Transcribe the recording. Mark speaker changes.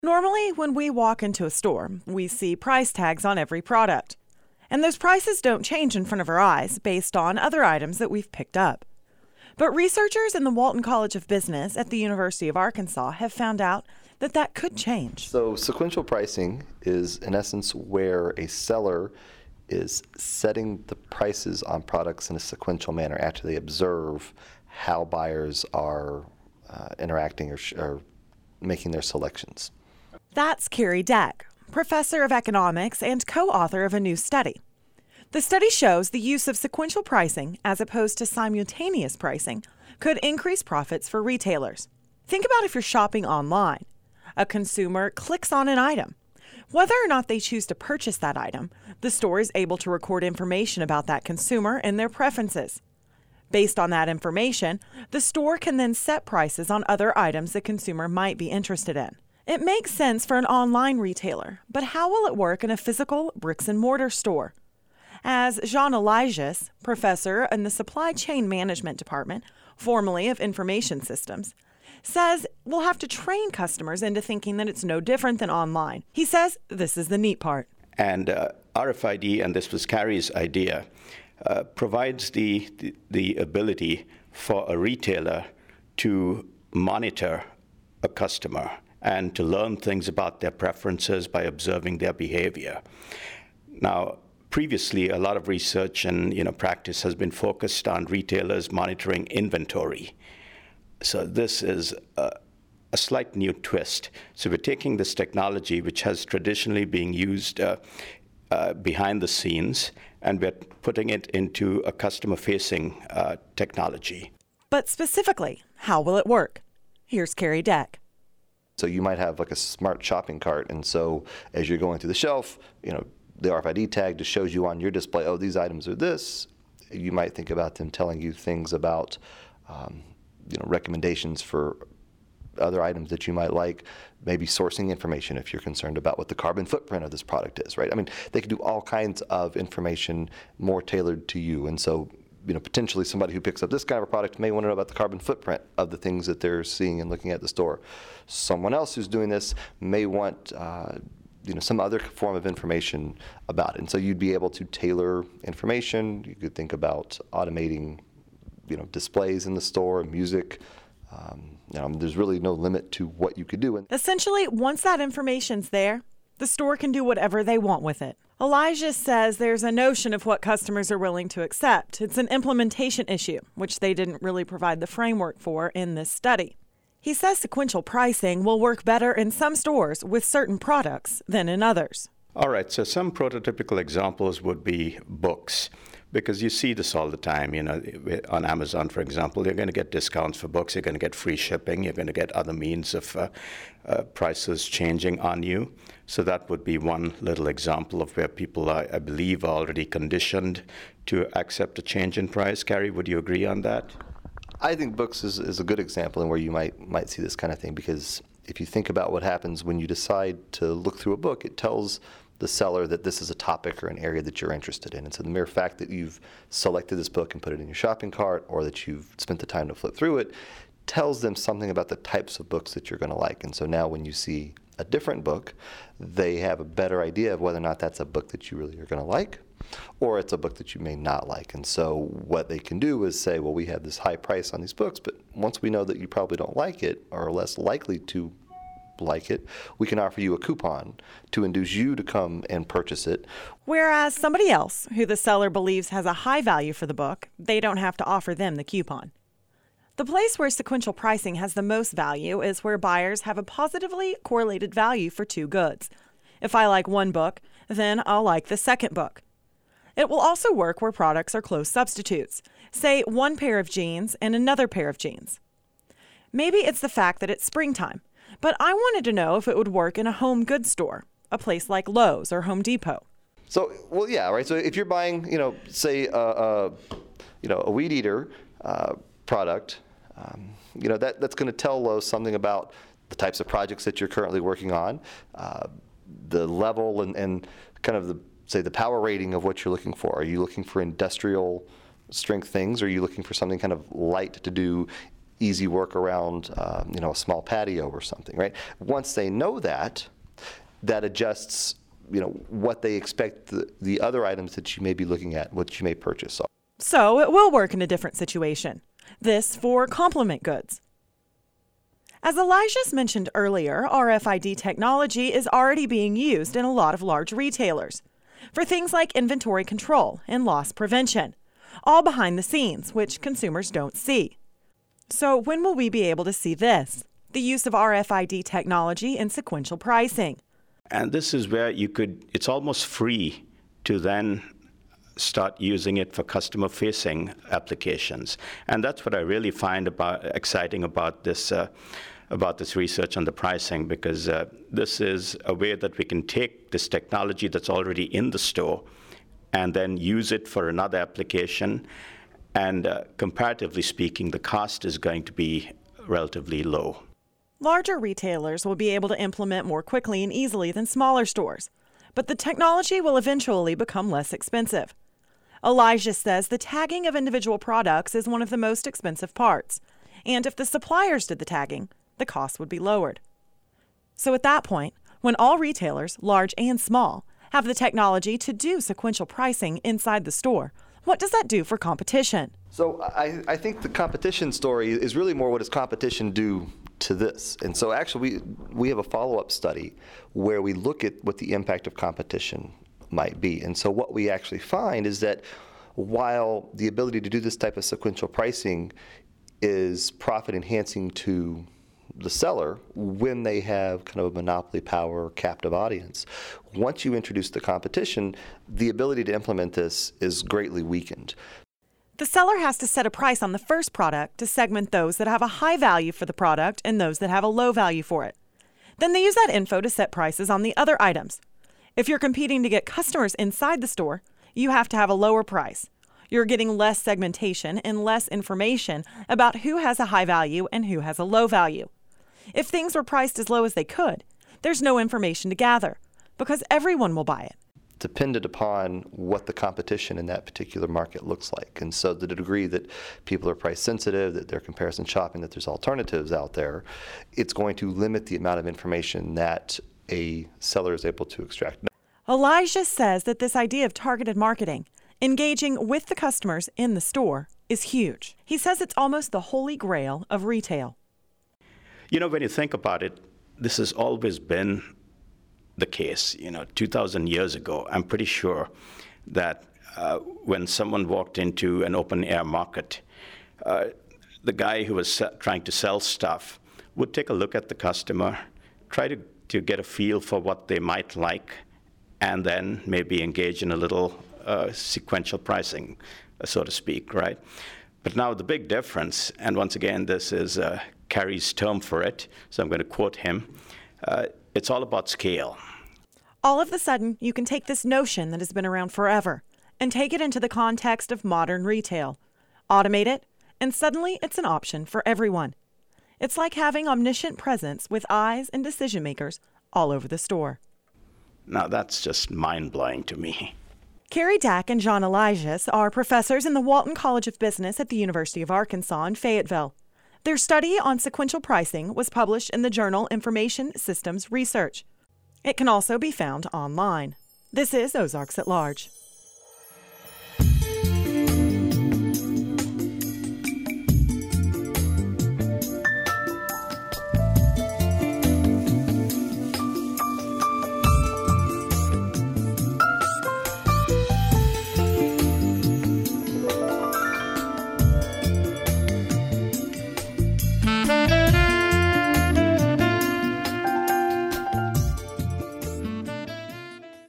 Speaker 1: Normally, when we walk into a store, we see price tags on every product. And those prices don't change in front of our eyes based on other items that we've picked up. But researchers in the Walton College of Business at the University of Arkansas have found out that that could change.
Speaker 2: So sequential pricing is, in essence, where a seller is setting the prices on products in a sequential manner after they observe how buyers are interacting or making their selections.
Speaker 1: That's Carrie Deck, professor of economics and co-author of a new study. The study shows the use of sequential pricing, as opposed to simultaneous pricing, could increase profits for retailers. Think about if you're shopping online. A consumer clicks on an item. Whether or not they choose to purchase that item, the store is able to record information about that consumer and their preferences. Based on that information, the store can then set prices on other items the consumer might be interested in. It makes sense for an online retailer, but how will it work in a physical bricks-and-mortar store? As Jean Eligius, professor in the Supply Chain Management Department, formerly of Information Systems, says we'll have to train customers into thinking that it's no different than online. He says this is the neat part.
Speaker 3: And RFID, and this was Carrie's idea, provides the ability for a retailer to monitor a customer and to learn things about their preferences by observing their behavior. Now, previously, a lot of research and practice has been focused on retailers monitoring inventory. So this is a slight new twist. So we're taking this technology, which has traditionally been used behind the scenes, and we're putting it into a customer-facing technology.
Speaker 1: But specifically, how will it work? Here's Carrie Deck.
Speaker 2: So you might have like a smart shopping cart, and so as you're going through the shelf, the RFID tag just shows you on your display, oh, these items are this. You might think about them telling you things about, recommendations for other items that you might like, maybe sourcing information if you're concerned about what the carbon footprint of this product is, right? I mean, they can do all kinds of information more tailored to you. And so, potentially somebody who picks up this kind of a product may want to know about the carbon footprint of the things that they're seeing and looking at the store. Someone else who's doing this may want some other form of information about it. And so you'd be able to tailor information. You could think about automating, displays in the store, music. There's really no limit to what you could do.
Speaker 1: Essentially, once that information's there, the store can do whatever they want with it. Elijah says there's a notion of what customers are willing to accept. It's an implementation issue, which they didn't really provide the framework for in this study. He says sequential pricing will work better in some stores with certain products than in others.
Speaker 3: All right, so some prototypical examples would be books, because you see this all the time. On Amazon, for example, you're going to get discounts for books, you're going to get free shipping, you're going to get other means of prices changing on you. So that would be one little example of where people, I believe, are already conditioned to accept a change in price. Carrie, would you agree on that?
Speaker 2: I think books is a good example in where you might see this kind of thing, because if you think about what happens when you decide to look through a book, it tells the seller that this is a topic or an area that you're interested in. And so the mere fact that you've selected this book and put it in your shopping cart, or that you've spent the time to flip through it, tells them something about the types of books that you're going to like. And so now when you see a different book, they have a better idea of whether or not that's a book that you really are going to like, or it's a book that you may not like. And so what they can do is say, well, we have this high price on these books, but once we know that you probably don't like it, or are less likely to like it, we can offer you a coupon to induce you to come and purchase it.
Speaker 1: Whereas somebody else, who the seller believes has a high value for the book, they don't have to offer them the coupon. The place where sequential pricing has the most value is where buyers have a positively correlated value for two goods. If I like one book, then I'll like the second book. It will also work where products are close substitutes, say one pair of jeans and another pair of jeans. Maybe it's the fact that it's springtime, but I wanted to know if it would work in a home goods store, a place like Lowe's or Home Depot.
Speaker 2: So, well, yeah, right. So if you're buying, say, a weed eater product, that's going to tell Lowe's something about the types of projects that you're currently working on, the level and kind of the power rating of what you're looking for. Are you looking for industrial strength things, or are you looking for something kind of light to do easy work around, a small patio or something, right? Once they know that, that adjusts, what they expect the other items that you may be looking at, what you may purchase.
Speaker 1: So it will work in a different situation. This for complement goods. As Elijah's mentioned earlier, RFID technology is already being used in a lot of large retailers for things like inventory control and loss prevention, all behind the scenes, which consumers don't see. So when will we be able to see this? The use of RFID technology in sequential pricing.
Speaker 3: And this is where it's almost free to then start using it for customer-facing applications. And that's what I really find exciting about this research on the pricing, because this is a way that we can take this technology that's already in the store and then use it for another application. And comparatively speaking, the cost is going to be relatively low.
Speaker 1: Larger retailers will be able to implement more quickly and easily than smaller stores, but the technology will eventually become less expensive. Elijah says the tagging of individual products is one of the most expensive parts, and if the suppliers did the tagging, the cost would be lowered. So at that point, when all retailers, large and small, have the technology to do sequential pricing inside the store, what does that do for competition?
Speaker 2: So I think the competition story is really more, what does competition do to this? And so actually we have a follow-up study where we look at what the impact of competition might be. And so what we actually find is that while the ability to do this type of sequential pricing is profit enhancing to the seller when they have kind of a monopoly power captive audience, once you introduce the competition, the ability to implement this is greatly weakened.
Speaker 1: The seller has to set a price on the first product to segment those that have a high value for the product and those that have a low value for it. Then they use that info to set prices on the other items. If you're competing to get customers inside the store, you have to have a lower price. You're getting less segmentation and less information about who has a high value and who has a low value. If things were priced as low as they could, there's no information to gather because everyone will buy it.
Speaker 2: Dependent upon what the competition in that particular market looks like. And so to the degree that people are price sensitive, that they're comparison shopping, that there's alternatives out there, it's going to limit the amount of information that a seller is able to extract.
Speaker 1: Elijah says that this idea of targeted marketing, engaging with the customers in the store, is huge. He says it's almost the holy grail of retail.
Speaker 3: When you think about it, this has always been the case. 2,000 years ago, I'm pretty sure that when someone walked into an open-air market, the guy who was trying to sell stuff would take a look at the customer, try to get a feel for what they might like, and then maybe engage in a little sequential pricing, so to speak, right? But now the big difference, and once again, this is Carey's term for it, so I'm going to quote him, it's all about scale.
Speaker 1: All of a sudden, you can take this notion that has been around forever and take it into the context of modern retail, automate it, and suddenly it's an option for everyone. It's like having omniscient presence with eyes and decision makers all over the store.
Speaker 3: Now that's just mind-blowing to me.
Speaker 1: Carey Dack and John Elijahs are professors in the Walton College of Business at the University of Arkansas in Fayetteville. Their study on sequential pricing was published in the journal Information Systems Research. It can also be found online. This is Ozarks at Large.